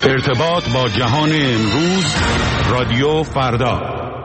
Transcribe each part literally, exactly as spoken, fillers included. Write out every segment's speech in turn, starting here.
ارتباط با جهان امروز، رادیو فردا.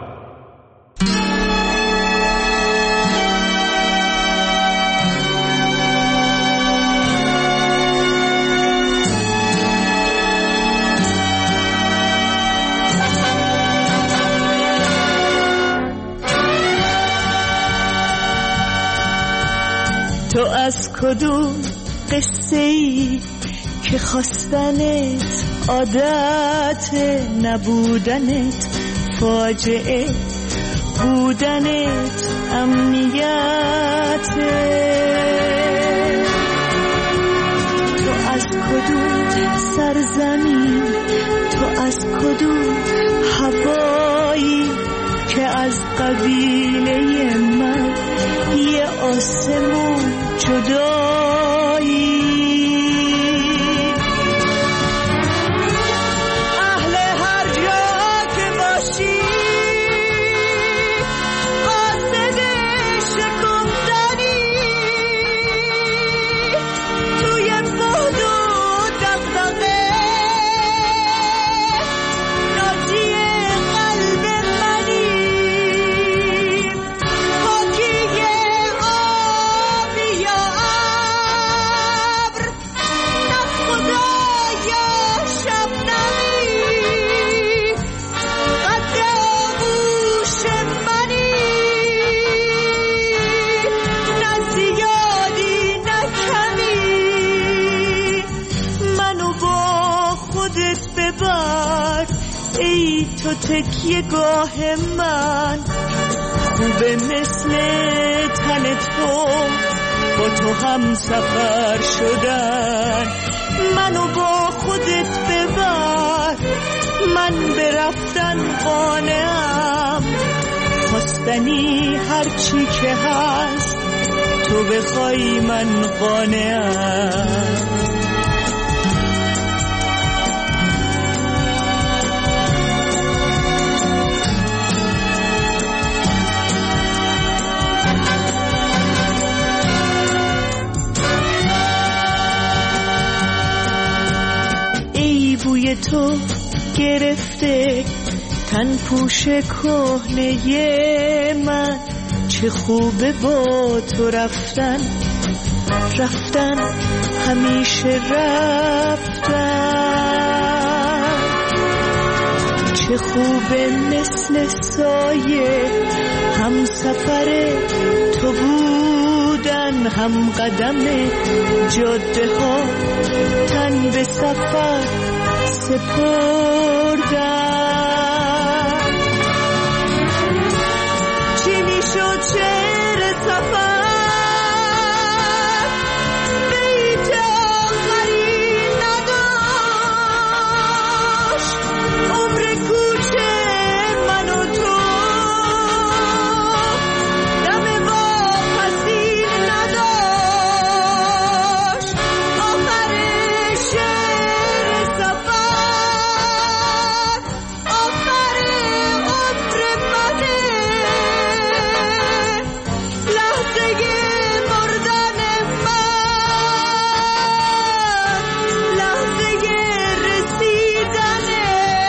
تو از کدوم قصه‌ای که خواستنت عادت، نبودنت فاجعه، بودنت امنیت؟ تو از کدوم سرزمین، تو از کدوم هوایی که از قبیله من یه آسمون جدایی؟ اهل هر جا که باشی قاصد شکفتنی، توی بعد و دغدغه ناجی قلب منی. پاکی آبی یا ابر، نه خدا یا شبنمی، قد آغوش منی، نه زیادی نه کمی. منو با خودت ببر ای تو تکیه گاه من، خوبه مثل تن تو با تو هم سفر شدن. منو با خودت ببر، من به رفتن قانعم، خواستنی هرچی که هست تو بخوای من قانعم. بوی تو گرفته تن پوش کهنه من، چه خوبه با تو رفتن، رفتن همیشه رفتن. چه خوبه مثل سایه هم سفر تو بودن، هم قدم جاده ها تن به سفر سپردن. چی میشد شعر سفر بیت آخری نداشت، عمر کوچه من و تو دم واپسی نداشت. آخر شعر سفر، آخر عمر منه، لحظه مردن من، لحظه رسیدنه.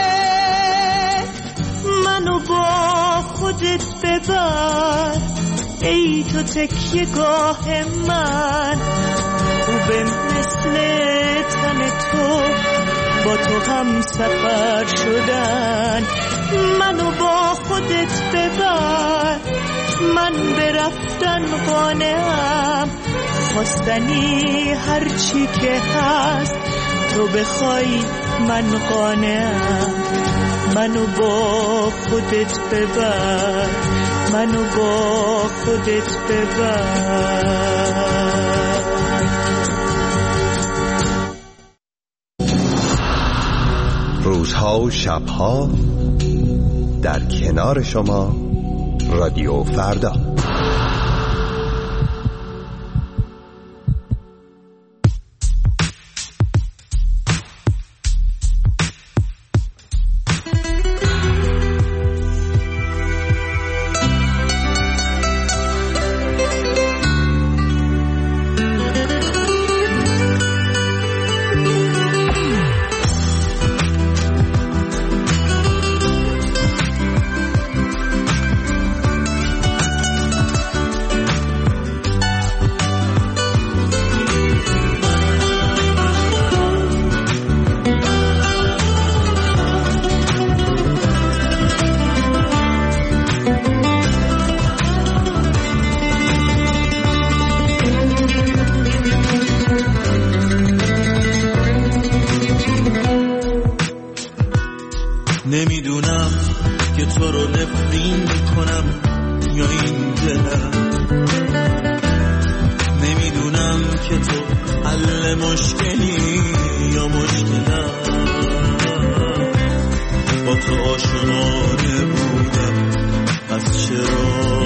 منو با خودت ببر ای تو تکیه گاه من، خوبه مثل تن تو با تو هم سفر شدن. منو با خودت ببر، من به رفتن قانعم، خواستنی هرچی که هست تو بخوای من قانعم. منو با خودت ببر، منو با خودت ببر. روزها و شبها در کنار شما، رادیو فردا. نمیدونم که تو رو نفرین میکنم یا این دلم، نمیدونم که تو حل مشکلی یا مشکلم. با تو آشنانه بودم، پس چرا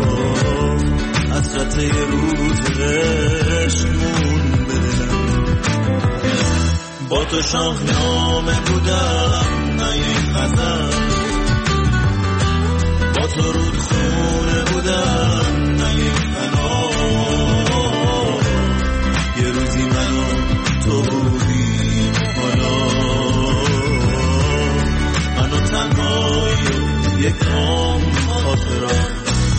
حسرت یه روز عشقمون بدلم. با تو شاهنامه بودم نه یک غزل، با تو رودخونه بودم نه یک غنا. یه روزی من و تو بودیم، حالا من و تنهایی و یک عام خاطرات.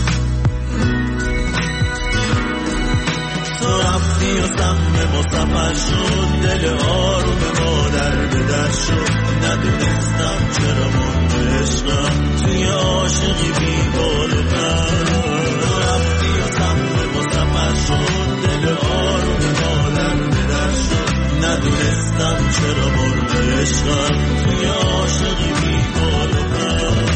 تو رفتی و سهم ما سفر شد، دل آروم ما در به در شد. ندونستم چرا من عشقم توی عاشقی بی بال و پر. تو رفتی و سهم ما سفر شد، دل آروم ما در به در شد. ندونستم چرا من عشقم توی عاشقی بی بال و پر.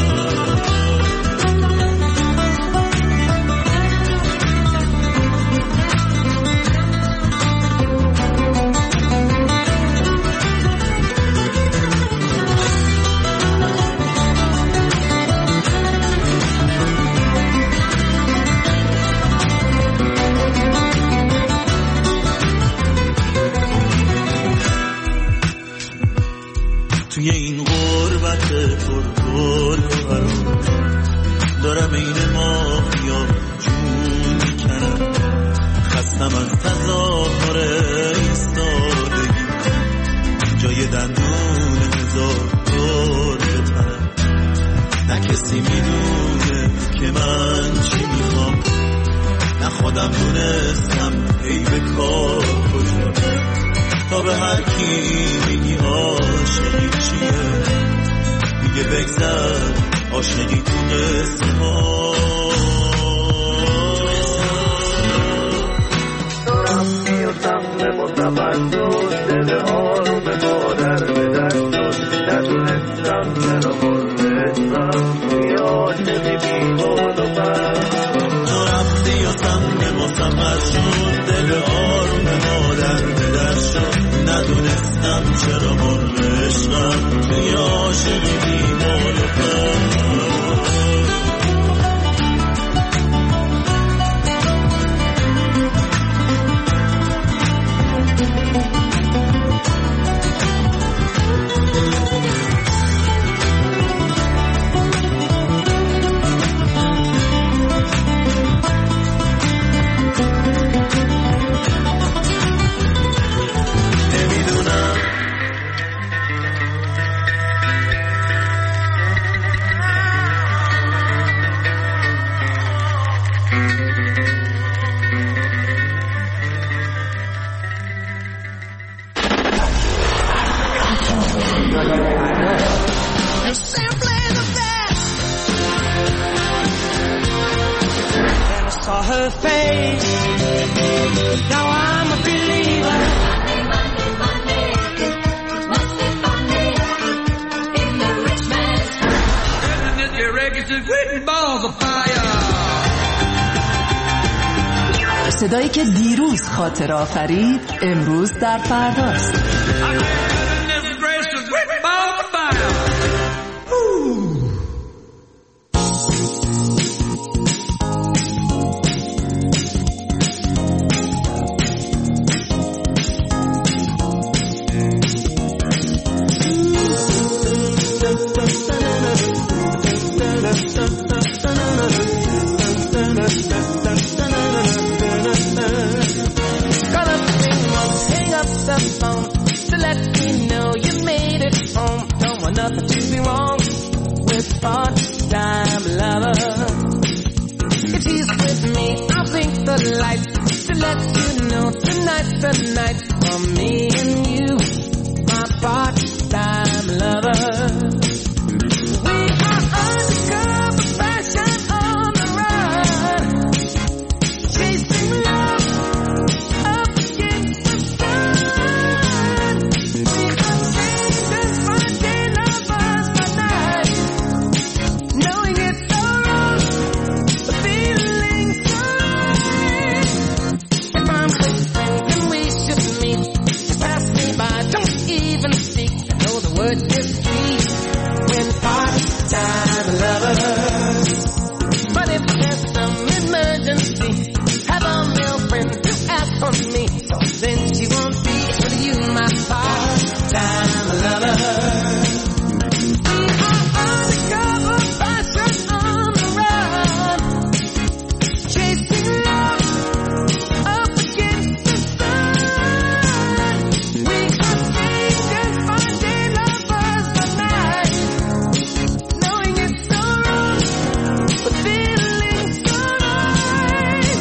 توی این غربت پرگل و برام دارم این مافیا جون میکنم. خستم از تظاهر ایستادگی، جای دندون هزار دور بتنم. نه کسی میدونه که من چی میخوام، نه خودم دونستم ای به کار کجا. تا به هر کی میگی عاشقی چیه، میگه بگذر عاشقی تو قسم ها. تو رفتی و سهم مصبر شد، دل آروم ما در به در شد. ندونستم چرا مرمشتم توی عاشقی بی بال و پر. تو رفتی و سهم مصبر شد، دل آروم ما در به در شد. ندونستم چرا مرغ عشقم توی عاشقی بی بال و پر. صدایی که دیروز خاطر آفرید امروز در فرداست. Night. words get sweet when part-time lovers. But if there's some emergency, have a male friend to ask for me, then she won't be with you, my part-time lover. We are undercover bashers on the run, chasing love up against the sun. We are strangers by day, lovers by night, knowing it's so wrong, but feeling so right.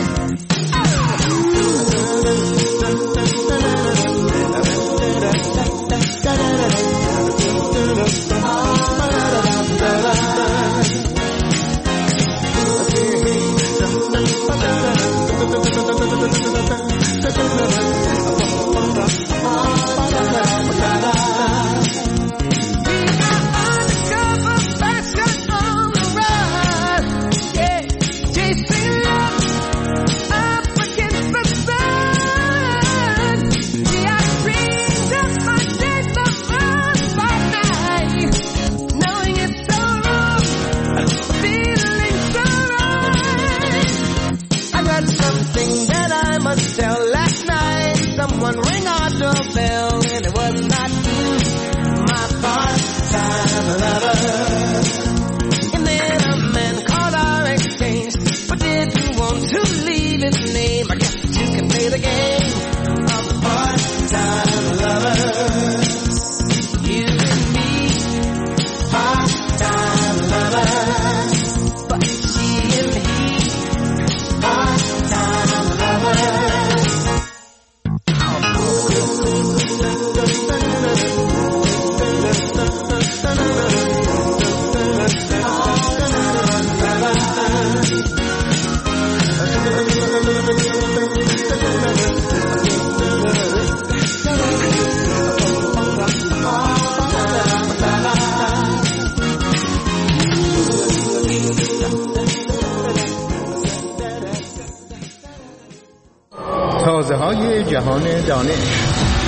تازه‌های جهان دانش.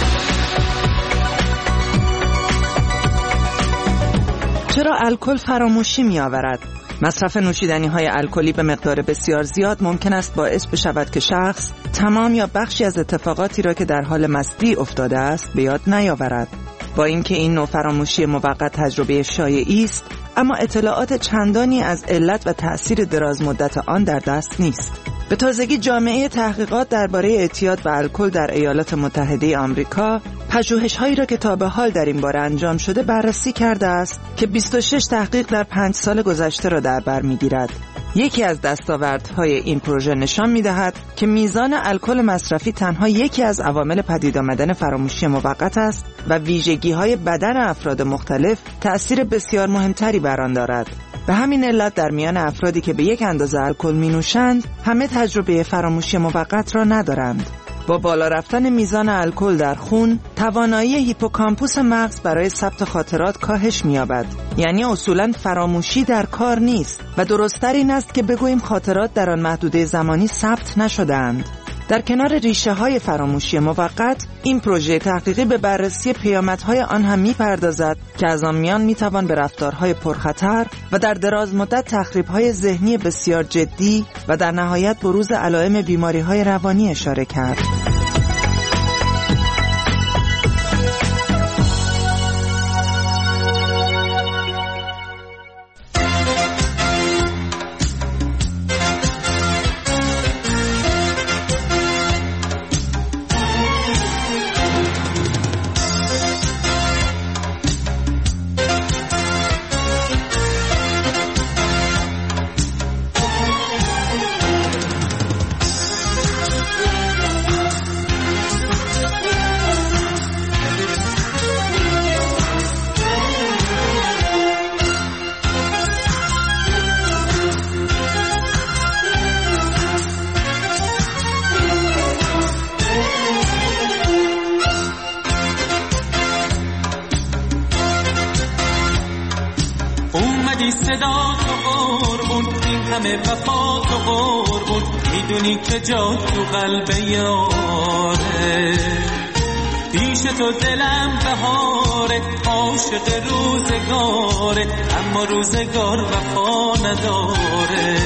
چرا الکل فراموشی می‌آورد؟ مصرف نوشیدنی‌های الکلی به مقدار بسیار زیاد ممکن است باعث بشود که شخص تمام یا بخشی از اتفاقاتی را که در حال مستی افتاده است به یاد نیاورد. با اینکه این نوع فراموشی موقت تجربه شایعی است، اما اطلاعات چندانی از علت و تأثیر درازمدت آن در دست نیست. به تازگی جامعه تحقیقات درباره اعتیاد به الکل در ایالات متحده آمریکا پژوهش‌هایی را که تا به حال در این باره انجام شده بررسی کرده است که بیست و شش تحقیق در پنج سال گذشته را در بر می‌گیرد. یکی از دستاوردهای این پروژه نشان می‌دهد که میزان الکل مصرفی تنها یکی از عوامل پدید آمدن فراموشی موقت است و ویژگی‌های بدن افراد مختلف تأثیر بسیار مهمتری بر آن دارد. به همین علت در میان افرادی که به یک اندازه الکل می‌نوشند، همه تجربه فراموشی موقت را ندارند. با بالا رفتن میزان الکل در خون، توانایی هیپوکامپوس مغز برای ثبت خاطرات کاهش می‌یابد. یعنی اصولاً فراموشی در کار نیست و درست‌تر این است که بگوییم خاطرات در آن محدوده زمانی ثبت نشده‌اند. در کنار ریشه‌های فراموشی موقت، این پروژه تحقیقی به بررسی پیامدهای آن هم می‌پردازد که از آن میان می‌توان به رفتارهای پرخطر و در دراز مدت تخریب‌های ذهنی بسیار جدی و در نهایت بروز علائم بیماری‌های روانی اشاره کرد. صدا تو قربون، این همه وفا تو قربون، میدونی که جا تو قلب یاره، پیش تو دلم بهاره، عاشق روزگاره، اما روزگار وفا نداره.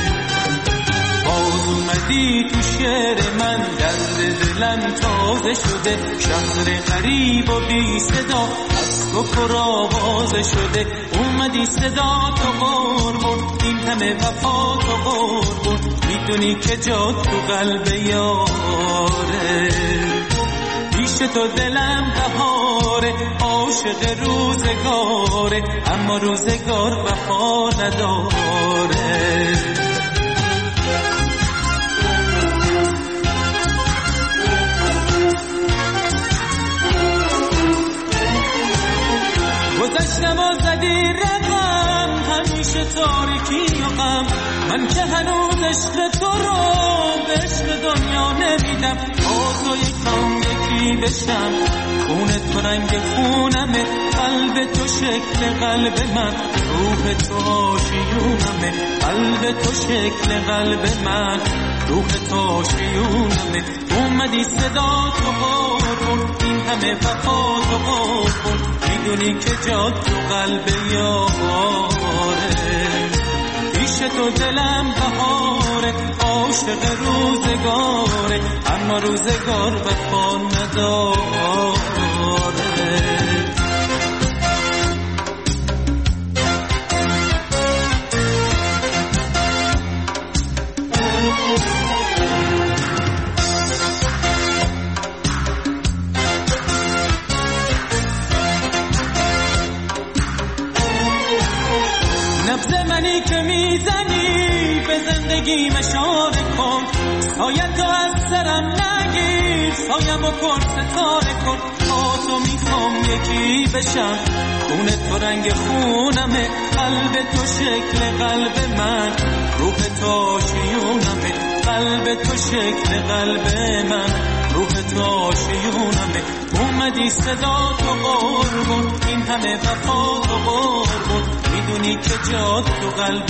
باز اومدی تو شعر من، درد دلم تازه شده، شهر غریب و بی صدا از تو پر آوازه شده. اومدی صدا تو قربون، این همه وفا تو قربون، میدونی که جا تو قلب یاره. پیش تو دلم بهاره، عاشق روزگاره، اما روزگار وفا نداره. گذشتم و زدی رقم، همیشه تاریکی و غم، من که هنوز عشق تو رو به عشق دنیا نمیدم. با تو یکم یکی بشم، خون تو رنگ خونمه، قلب تو شکل قلب من، روح تو آشیونمه. قلب تو شکل قلب من، روح تو آشیونمه. اومدی صدا تو قربون، این همه وفا تو قربون، میدونی که جا تو قلب یاره. پیش تو دلم بهاره، عاشق روزگاره، اما روزگار وفا نداره. نبض منی که میزنی به زندگی مشاره کن، سایه تو از سرم نگیر، سایم و پر ستاره کن. با تو میخوام یکی بشم، خون تو رنگ خونمه، قلب تو شکل قلب من، روح تو آشیونمه. قلب تو شکل قلب من، روح تو آشیونمه. اومدی صدا تو قربون، این همه وفا تو قربون، میدونی که جا تو قلب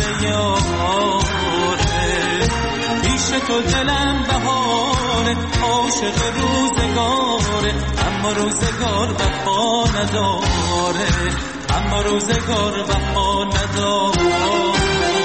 یاره. پیش تو دلم بهاره، عاشق روزگاره، اما روزگار وفا نداره، اما روزگار وفا نداره.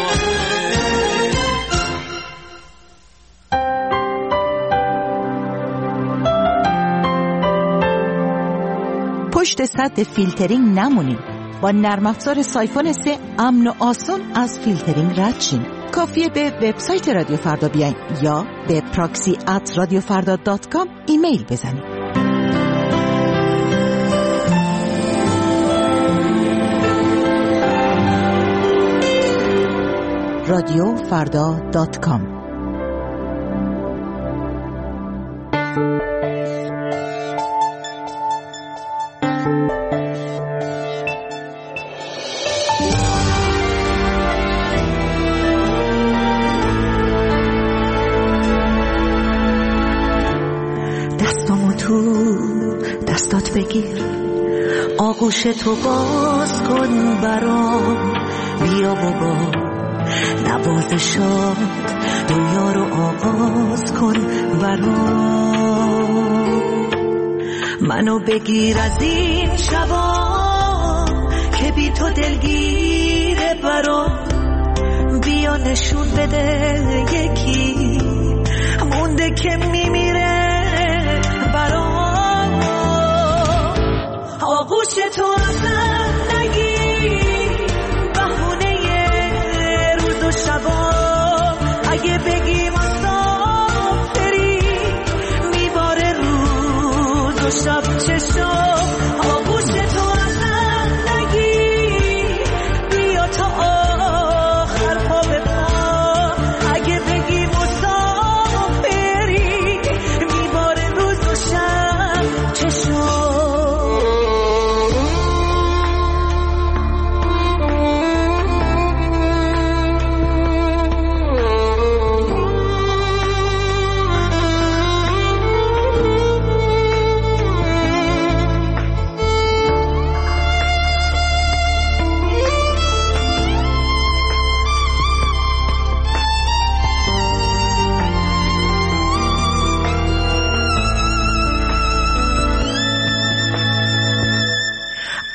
پشت سد فیلترینگ نمونید. با نرم افزار سایفون سه امن و آسان از فیلترینگ رد شین. کافیه به وبسایت رادیو فردا بیاین یا به پراکسی ات رادیو فردا دات کام ایمیل بزنید. رادیو فردا دات کام. دستات بگیر، آغوش تو باز کن برام، بیا بابا نوازشات دنیا رو آغاز کن برام. منو بگیر از این شبا که بی تو دلگیره برام، بیا نشون بده یکی مونده که میمیره برام. آغوش تو ازم نگیر، بهونه روز و شبا، اگه بگی مسافری میباره روز و شب چشم. آغوش تو ازم نگیر، بیا تا آخر پا به پا، اگه بگی مسافری میباره روز و شب چشم.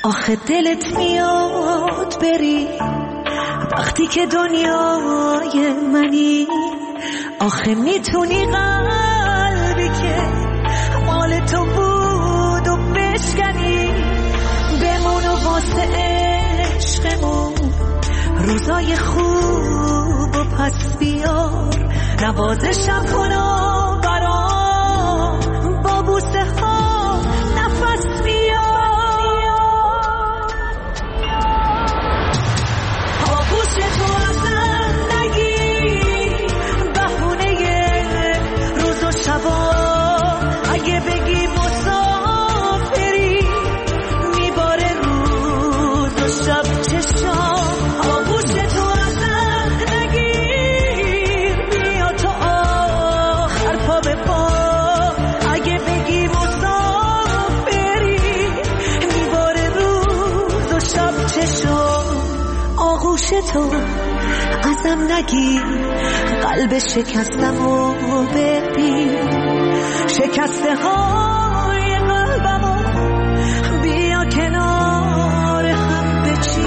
آخه دلت میاد بری وقتی که دنیای منی، آخه میتونی قلبی که مال تو بود و بشکنی، بمون و واسه عشقمون روزای خوب و پس بیار، نوازشم کن و برام با بوسه ها نفس بیار. آغوش تو ازم نگیر بهونه روز و شبا، اگه بگی مسافری میباره روز و شب چشام. آغوش تو ازم نگیر بیا تو آخر پا به پا، اگه بگی مسافری میباره روز و شب چشام. آغوش تو ازم نگیر قلب شکستم و ببین، شکسته های قلبم و بیا کنار هم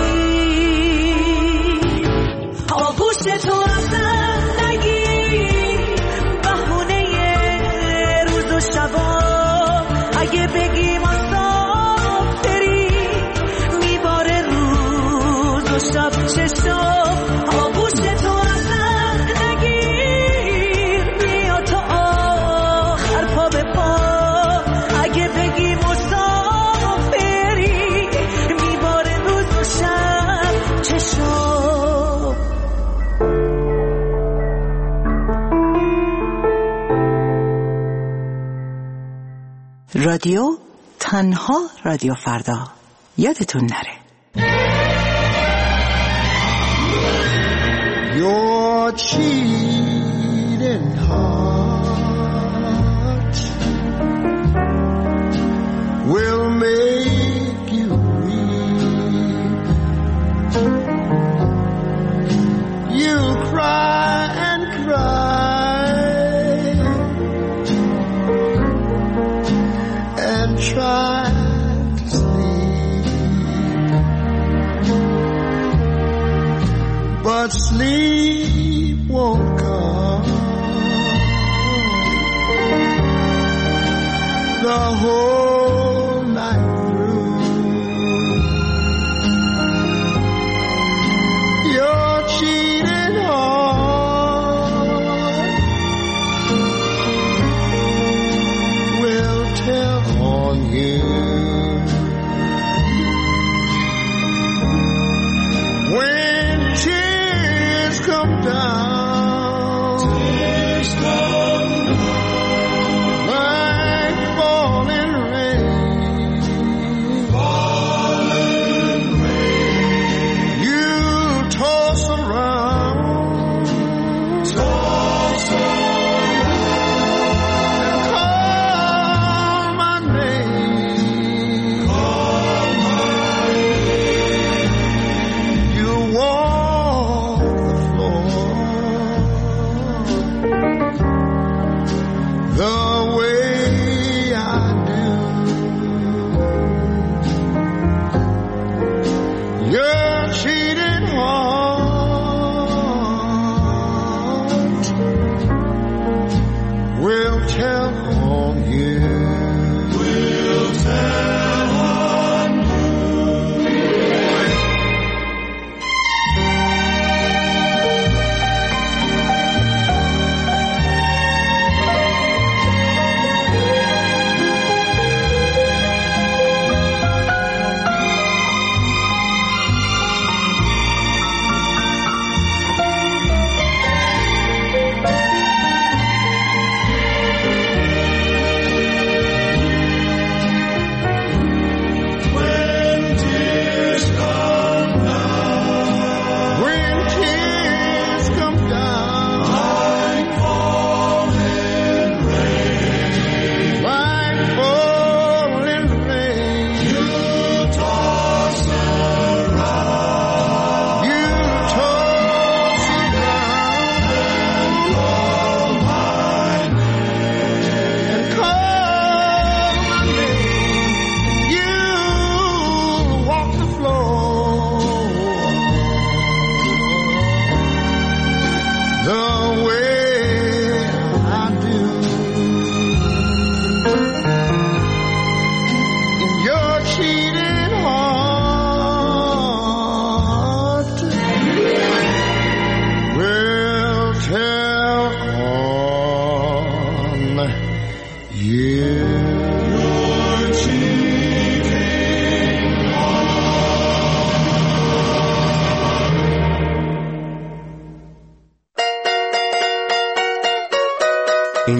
بچین. آغوش تو ازم نگیر بهونه روز و شبا، اگه بگی مسافری میباره روز و شب چشام. آغوش تو ازم نگیر بیا تو آخر پا به پا، اگه بگی مسافری میباره روز و شب چشام. رادیو تنها رادیو فردا، یادتون نره. Your cheating heart will make you weep. You'll cry and cry and try to sleep, but sleep won't come. The whole night through, your cheating heart will tell on you. When tears come down, tears come down like falling rain.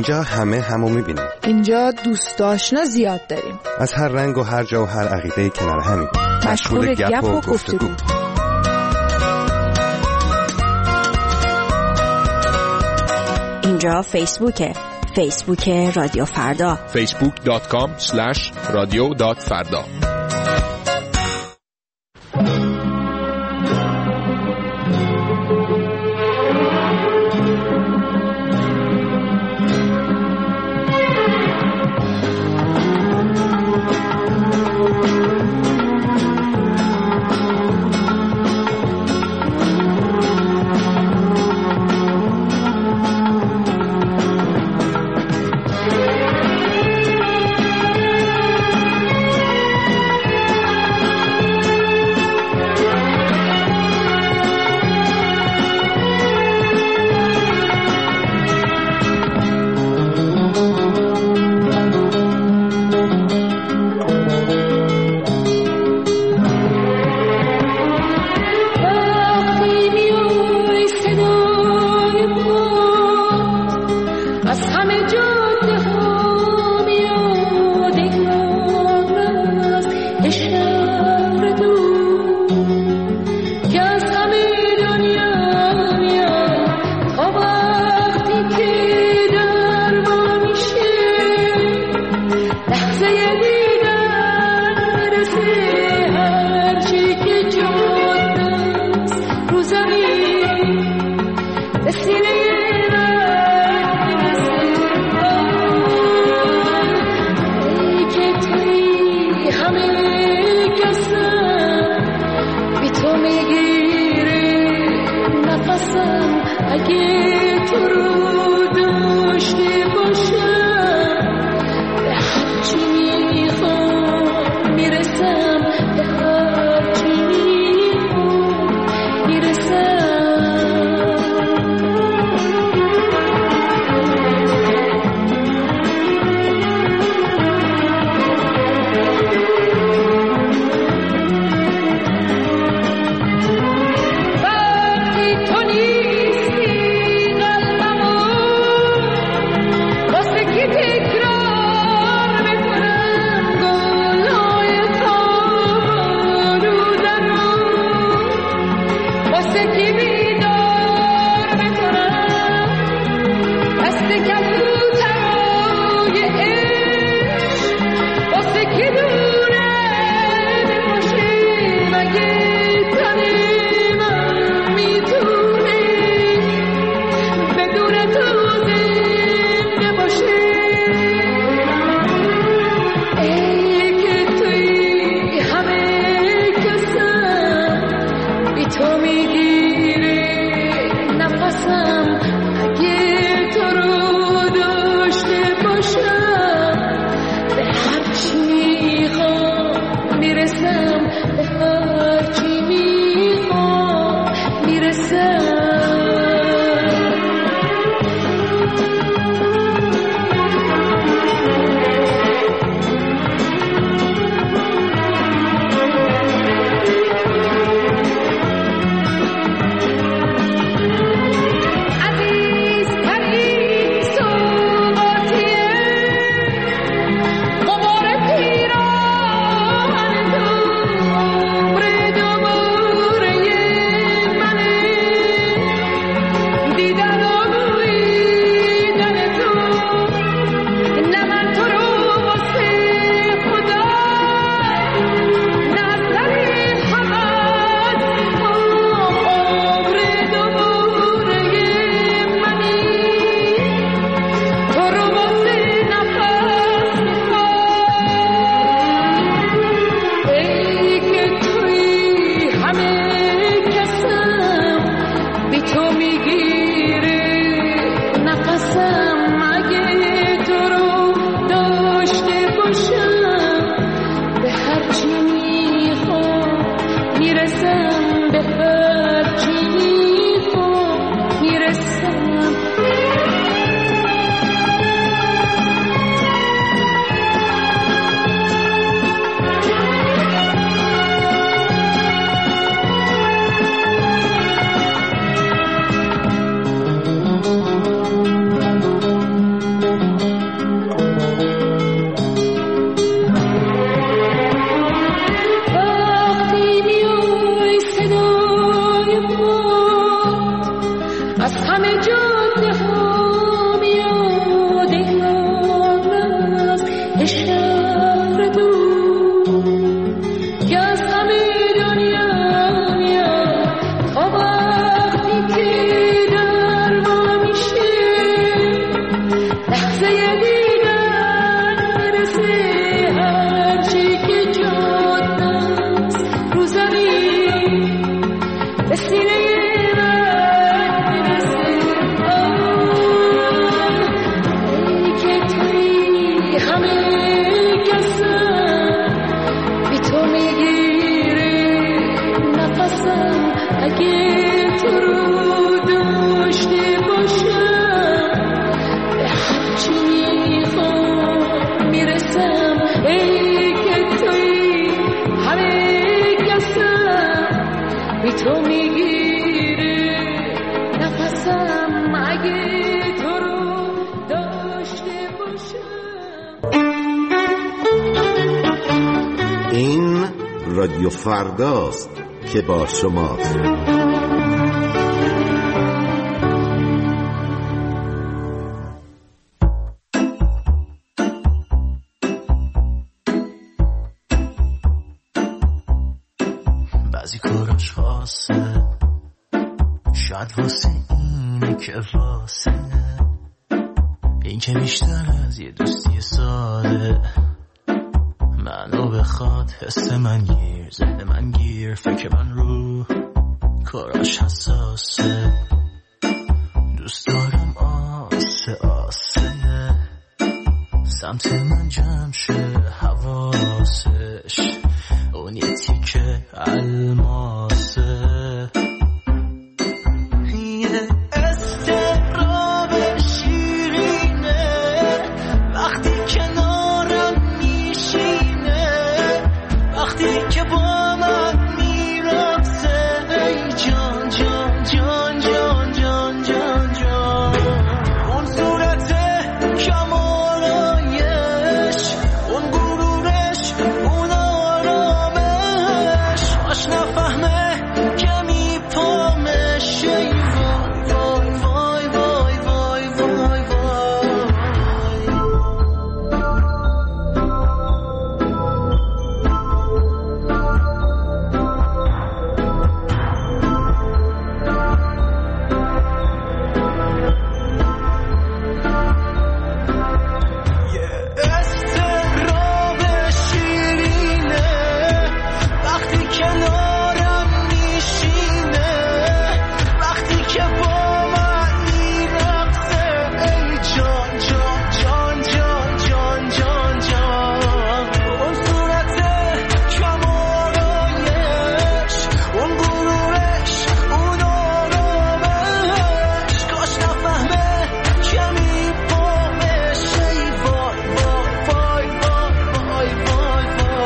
اینجا همه همو میبینیم. اینجا دوست آشنا زیاد داریم. از هر رنگ و هر جا و هر عقیده کنار همیم. مشغول گپ و گفتگو. اینجا فیسبوکه. فیسبوک رادیو فردا. فیسبوک دات کام اسلش رادیو دات فردا. نفسم اگه تو رو داشته باشم به هرچی میخوام میرسم ای که توی همه کسم بی تو میگیره نفسم اگه تو رو داشته باشم. این رادیو فرداست که با شماست. بعضی کاراش خاصه شاید واسه اینه که واسه این که بیشتر از یه دوستی ساده منو بخواد حس من گیر ذهن من گیر فکر من رو کاراش حساسه دوست دارم آسه آسه سمت من جمع شه حواسش اون یه تیکه الماسه یه استراب شیرینه وقتی کنارم میشینه وقتی که با من میرقصه ای جان جان جان جان جان جان جان اون صورت کمالایش اون غرورش اون آرامش باش نفهمه که میپامش ای وای وای وای وای وای وای استراب شیرینه وقتی کنارم میشینه وقتی که با من میرقصه ای جان جان جان جان جان جان جان اون صورت کمالایش اون غرورش اون آرامش کاش نفهمه که میپامش ای وای وای وای وای وای وای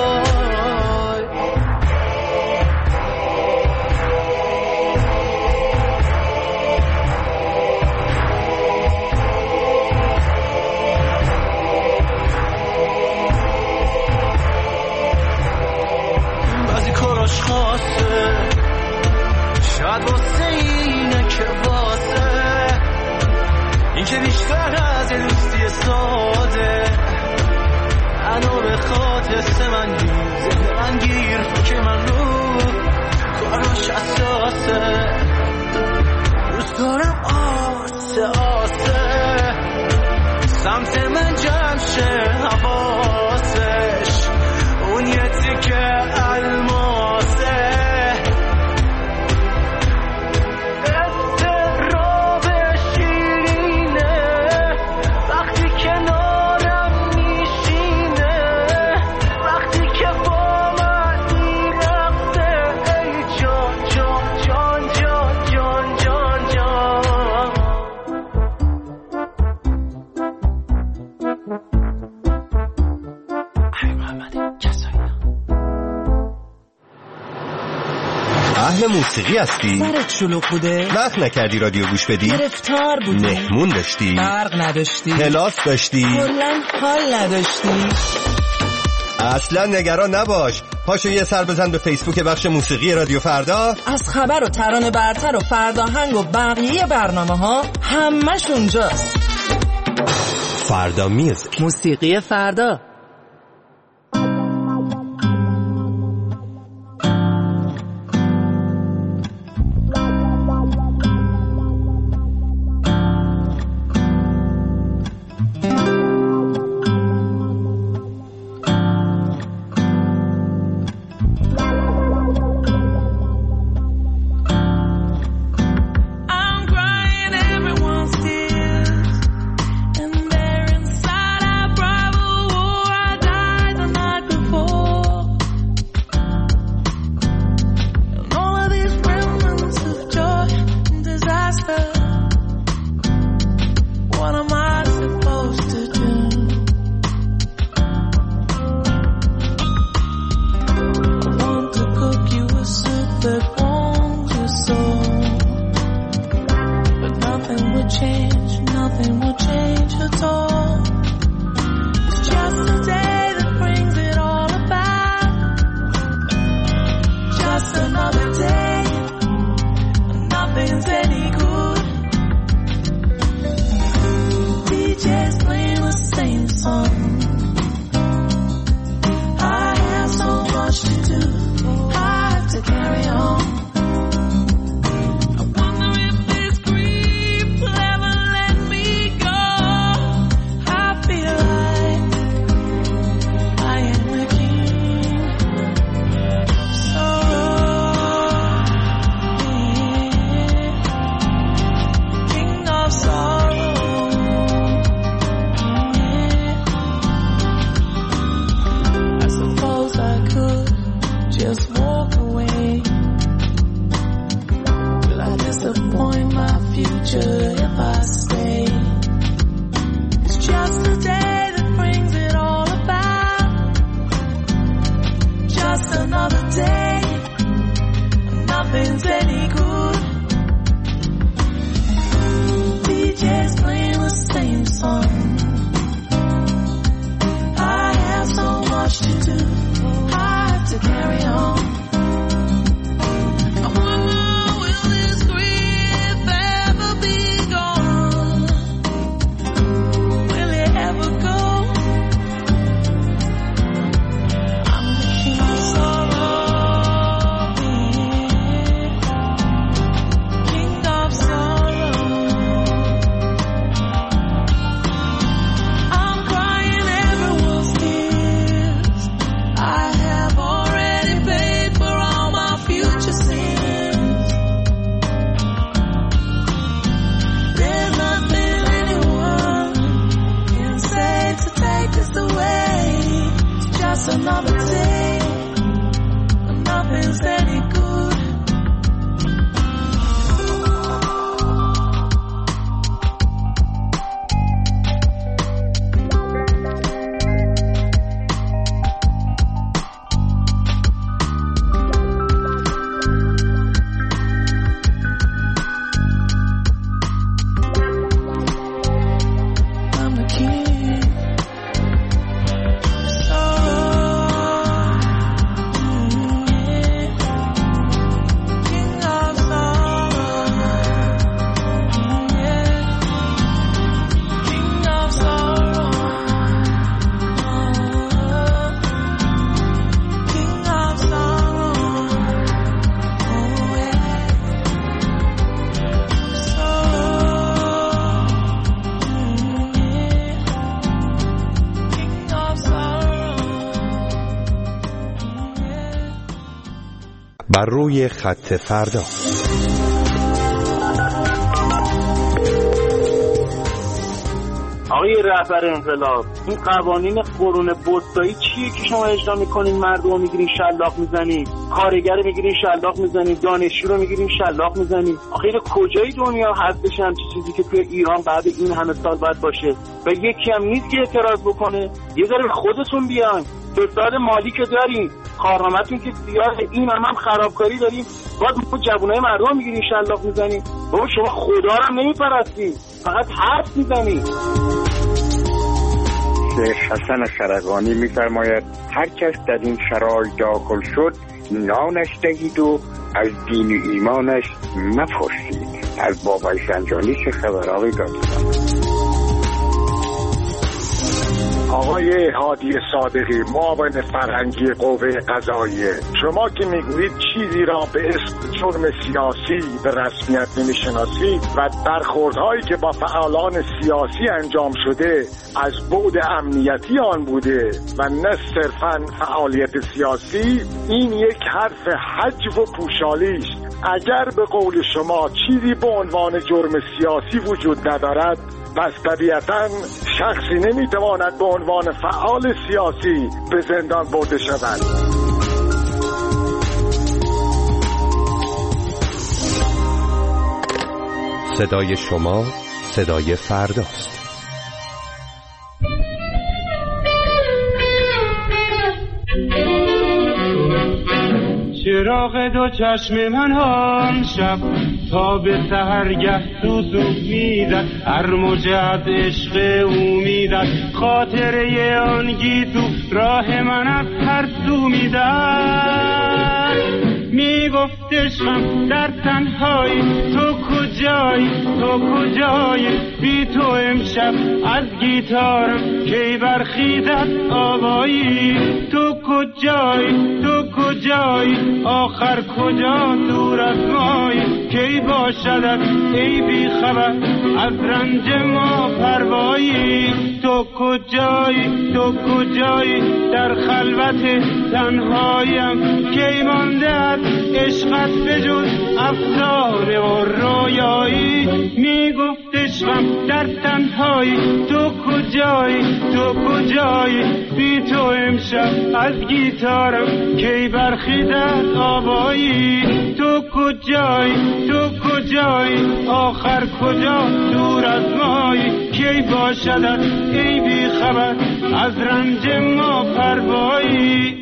بعضی کاراش خاصه شاید واسه اینه که واسه این که بیشتر از یه دوستی ساده منو بخواد حس من گیر ذهن من گیر فکر من رو کاراش حساسه دوست دارم آسه آسه سمت من جمع شه حواسش اون یه تیکه الماسه استراب شیرینه وقتی کنارم میشینه وقتی که با من میرقصه ای جان جان جان جان جان جان جان اهل موسیقی هستی؟ سرت شلوغ بوده؟ وقت نکردی رادیو گوش بدی؟ گرفتار بودی؟ مهمون داشتی؟ برق نداشتی؟ کلاس داشتی؟ کلاً حال نداشتی؟ اصلا نگران نباش، پاشو یه سر بزن به فیسبوک بخش موسیقی رادیو فردا. از خبر و ترانه برتر و فرداهنگ و بقیه برنامه ها همش اونجاست. فردا میوزیک، موسیقی فردا. War Just another day, nothing's any good. D J's playing the same song. I have so much to do, I have to carry on. If I stay, it's just the day that brings it all about. Just another day, nothing's any good. D J's playing the same song. I have so much to do, I have to carry on. Another day, nothing's any good. I'm the king. بر روی خط فردا. آقای رهبر انقلاب، این قوانین قرون وسطایی چیه که شما اجرا میکنین؟ مردم رو میگیرین شلاق میزنین، کارگر رو میگیرین شلاق میزنین، دانشجو رو میگیرین شلاق میزنین. آخه این کجای دنیا هستش همچین چیزی که توی ایران بعد این همه سال باید باشه و یکی هم نیست که اعتراض بکنه؟ یه ذره خودتون بیان. فساد مالی که داریم، کارنامه‌تون که زیاده، این هم, هم خرابکاری داریم، باید ما جوانای مردم میگیرین شلاق میزنین. بابا شما خدا رو هم نمیپرستین، فقط حرف میزنین. شیخ حسن خرقانی می‌فرماید هر کس در این شرایط داخل شد نانش دهید و از دین و ایمانش مپرسید. از بابای سنجانی چه خبر آقای دکتر؟ آقای هادی صادقی، معاون فرهنگی قوه قضاییه، شما که میگویید چیزی را به اسم جرم سیاسی به رسمیت نمیشناسید و برخوردهایی که با فعالان سیاسی انجام شده از بعد امنیتی آن بوده و نه صرفاً فعالیت سیاسی، این یک حرف حجو و پوشالی است. اگر به قول شما چیزی به عنوان جرم سیاسی وجود ندارد، پس طبیعتاً شخصی نمیتواند به عنوان فعال سیاسی به زندان برده شود. صدای شما صدای فرداست. چراغ دو چشم من هم شب تا به سحرگه سوسو میزد، هر موجه از عشق او میزد، خاطره آن گیسو راه من از هر سو میزد. می گفت عشقم در تنهایی تو کجایی تو کجایی بی تو امشب از گیتارم کی برخیزد آوایی تو کجایی تو کجایی آخر کجا دور از مایی کی باشدت ای بی خبر از رنج ما پروایی تو کجایی تو کجایی در خلوت تنهایم کی مانده از عشقت بجز افسانه و رویایی میگفت عشقم در تنهایی تو کجایی تو کجایی بی تو امشب از گیتارم کی برخیزد آوایی تو کجایی تو کجایی آخر کجا دور از مایی کی باشدت ای بی خبر از رنج ما پروایی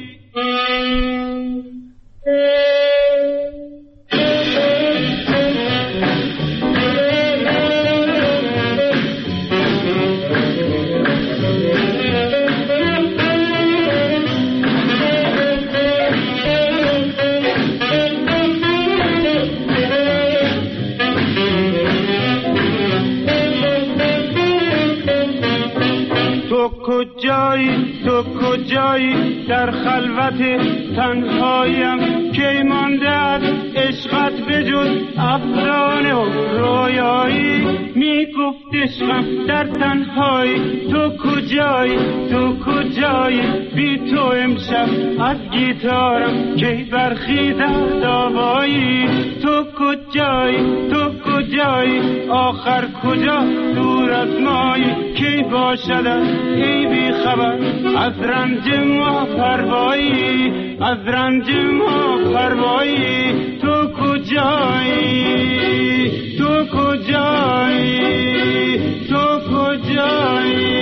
کجایی تو کجایی در خلوت تنهایم کی مانده از عشقت بجز افسانه و رویایی میگفت عشقم در تنهایی تو کجایی تو کجایی بی تو امشب از گیتارم کی برخیزد آوایی تو کجایی تو کجایی آخر کجا دور از مایی کی باشد ای بی خبر از رنج ما پروایی از رنج ما پروایی تو کجایی تو کجایی تو کجایی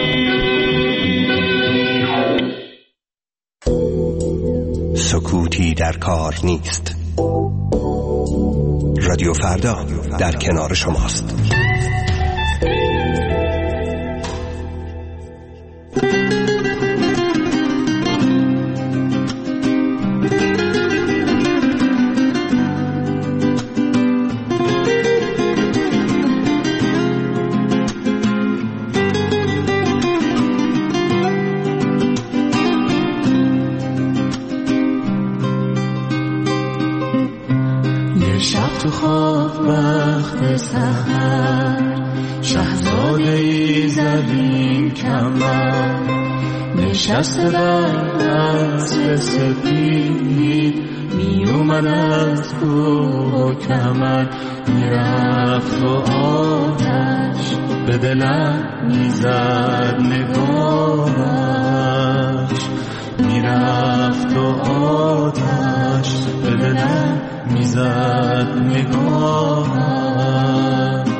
سکوتی در کار نیست. رادیو فردا در کنار شماست. تو خواب وقت سحر شهزاده ای زدین کمر نشسته در اسب سپید می اومد از کوه و کمر میرفت و آتش به دلم میزد نگاهش میرفت و آتش به دلم میزد نگاهش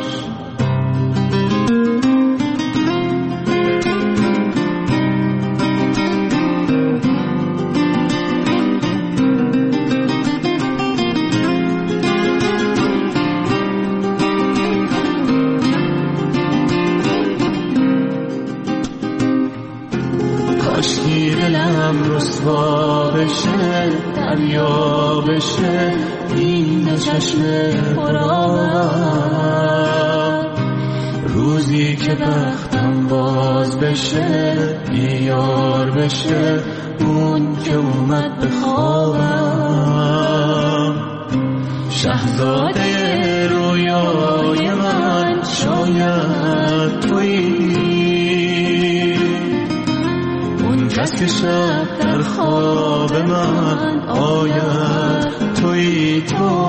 کاشکی دلم رسوا بشه دریا بشه این چشم پرآب روزی که بختم باز بشه بیار بشه اون که اومد به خوابم شهزاده رویای من شاید تویی اون کس که شب در خواب من آید توی تو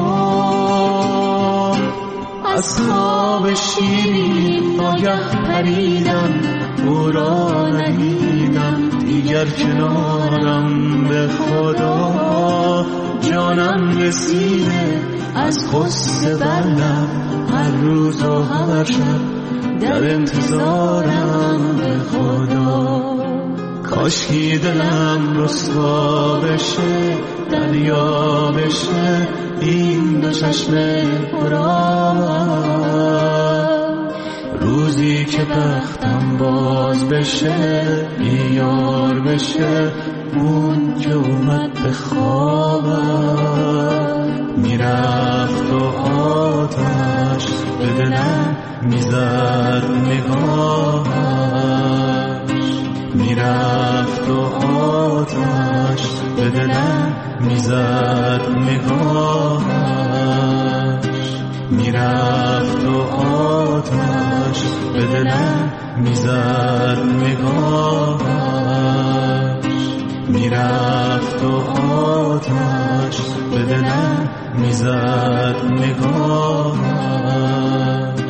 از خواب شیرین ناگه پریدم او را ندیدم دیگر کنارم به خدا جانم رسیده از قصه بردم هر روز و هر شب در انتظارم به خدا کاشکی دلم رسوا بشه دریا بشه این دو چشم پرآب روزی که بختم باز بشه بیار بشه اون که اومد به خوابم میزد نگاهش، میرفت و آتش به دلم میزد نگاهش، میرفت و آتش به دلم میزد نگاهش، میرفت و آتش به دلم میزد نگاهش.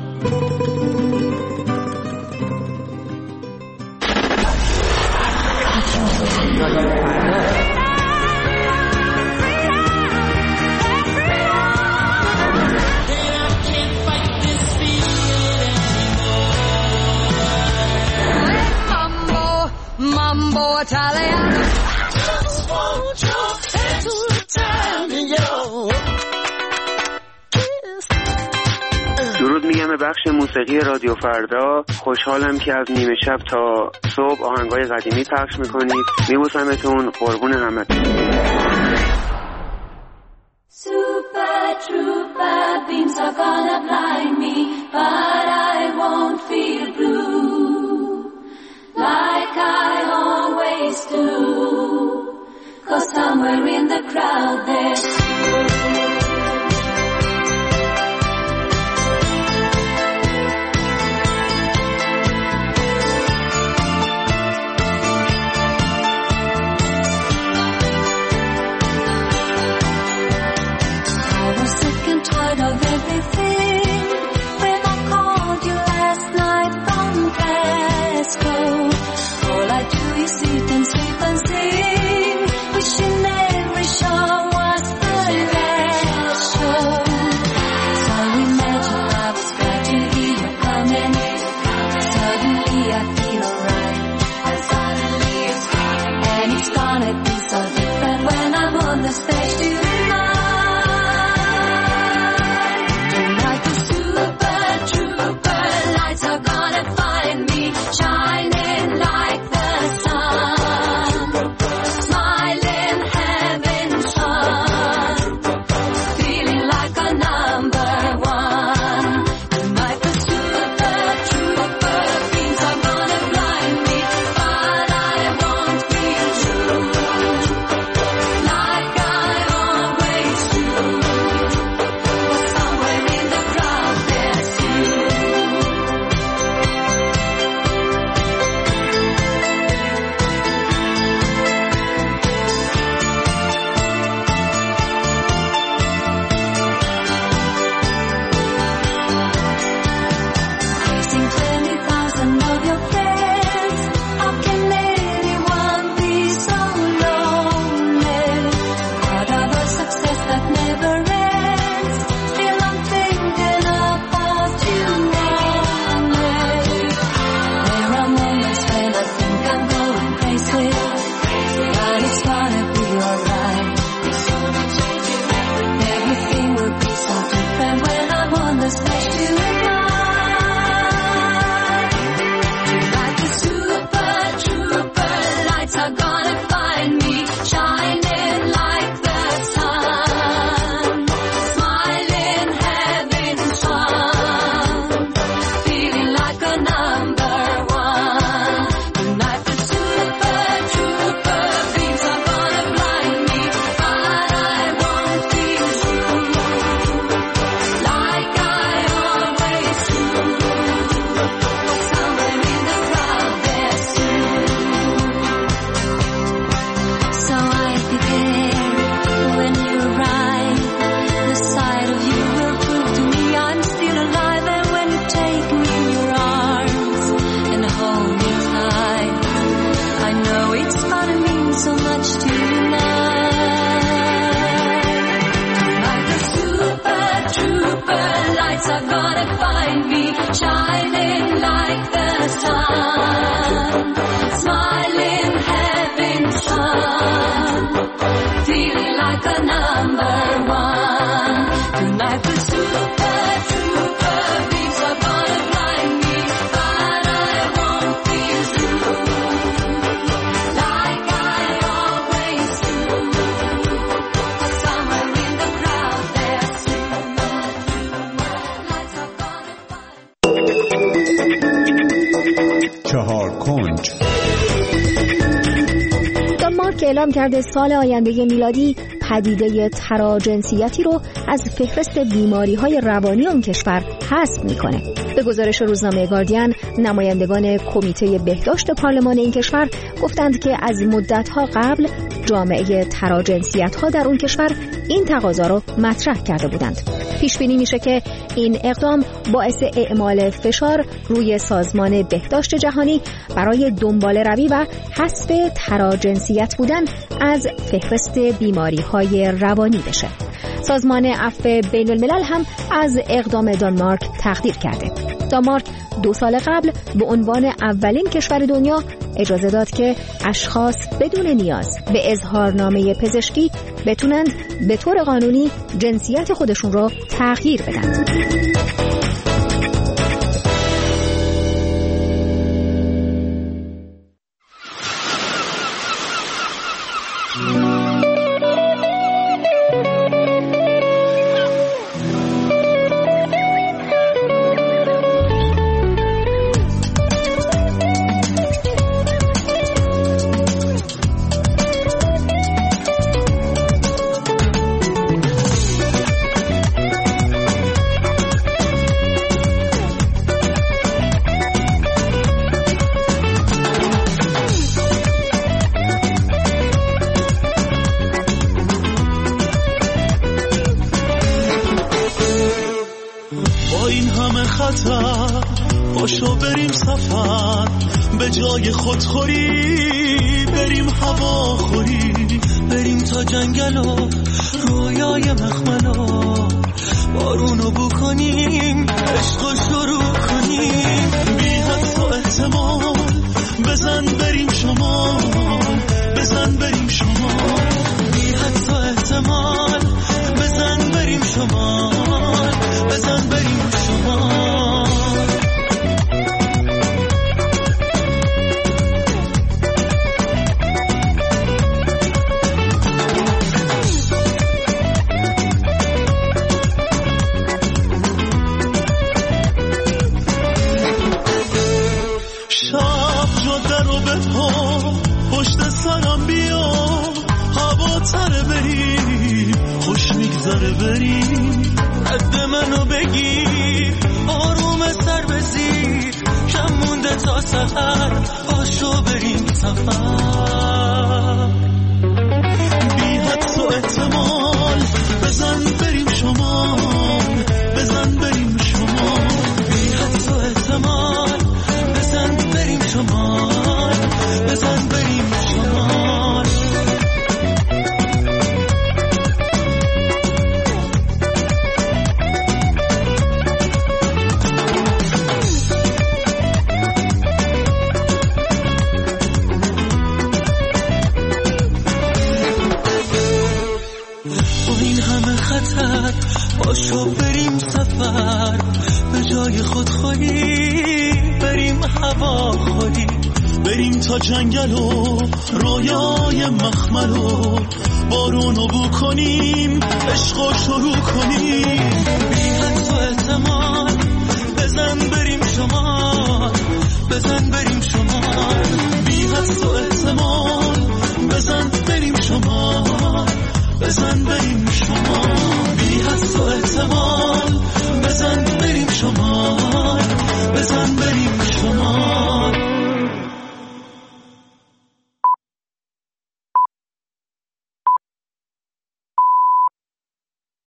Mambo Italiano. Just want your hand to tell me yo. درود میگم به بخش موسیقی رادیو فردا. خوشحالم که از نیمه شب تا صبح آهنگای قدیمی پخش میکنید. میبوسمتون، قربون همتون. Super trooper beams are gonna blind me, but I won't feel blue like I always do, 'cause somewhere in the crowd there's I was sick and tired of everything when I called you last night from Glasgow. All I do is eat and sleep and sing, wishing every show was کنج. دانمارک اعلام کرده سال آینده میلادی پدیده تراجنسیتی رو از فهرست بیماری‌های روانی اون کشور حذف می‌کنه. به گزارش روزنامه گاردین، نمایندگان کمیته بهداشت پارلمان این کشور گفتند که از مدت‌ها قبل جامعه تراجنسیت‌ها در اون کشور این تقاضا رو مطرح کرده بودند. پیش بینی میشه که این اقدام باعث اعمال فشار روی سازمان بهداشت جهانی برای دنبال روی و حذف تراجنسیت بودن از فهرست بیماری‌های روانی بشه. سازمان عفو بین الملل هم از اقدام دانمارک تقدیر کرده. دانمارک دو سال قبل به عنوان اولین کشور دنیا اجازه داد که اشخاص بدون نیاز به اظهارنامه پزشکی بتونند به طور قانونی جنسیت خودشون رو تغییر بدن. پاشو بریم سفر به جای خودخوری، بریم هواخوری، بریم تا جنگل و رویای مخملا، بارونو بو کنیم، عشقو شروع کنیم، بی حد و احتمال بزن بریم شمال، بزن بریم شمال، بی حد و احتمال بزن بریم شمال، بزن بریم شمال. پشت سرم بیا هوا تره بریم، خوش میگذره بریم، رد منو بگیر، آروم سر بزیر، کم مونده تا سحر، پاشو بریم سفر، بی حدس و احتمال بزن بریم شمال، بزن بریم شمال، بی حدس و احتمال بزن بریم شمال، بزن بریم شمال. با این همه خطر پاشو بریم سفر، به جای خودخوری بریم هواخوری، بریم تا جنگل و رویای مخمل و بارونو بو کنیم، عشقو شروع کنیم، بی حد و احتمال بزن بریم شمال، بزن بریم شمال، بی حد و احتمال بزن بریم شمال، بزن بریم شمال.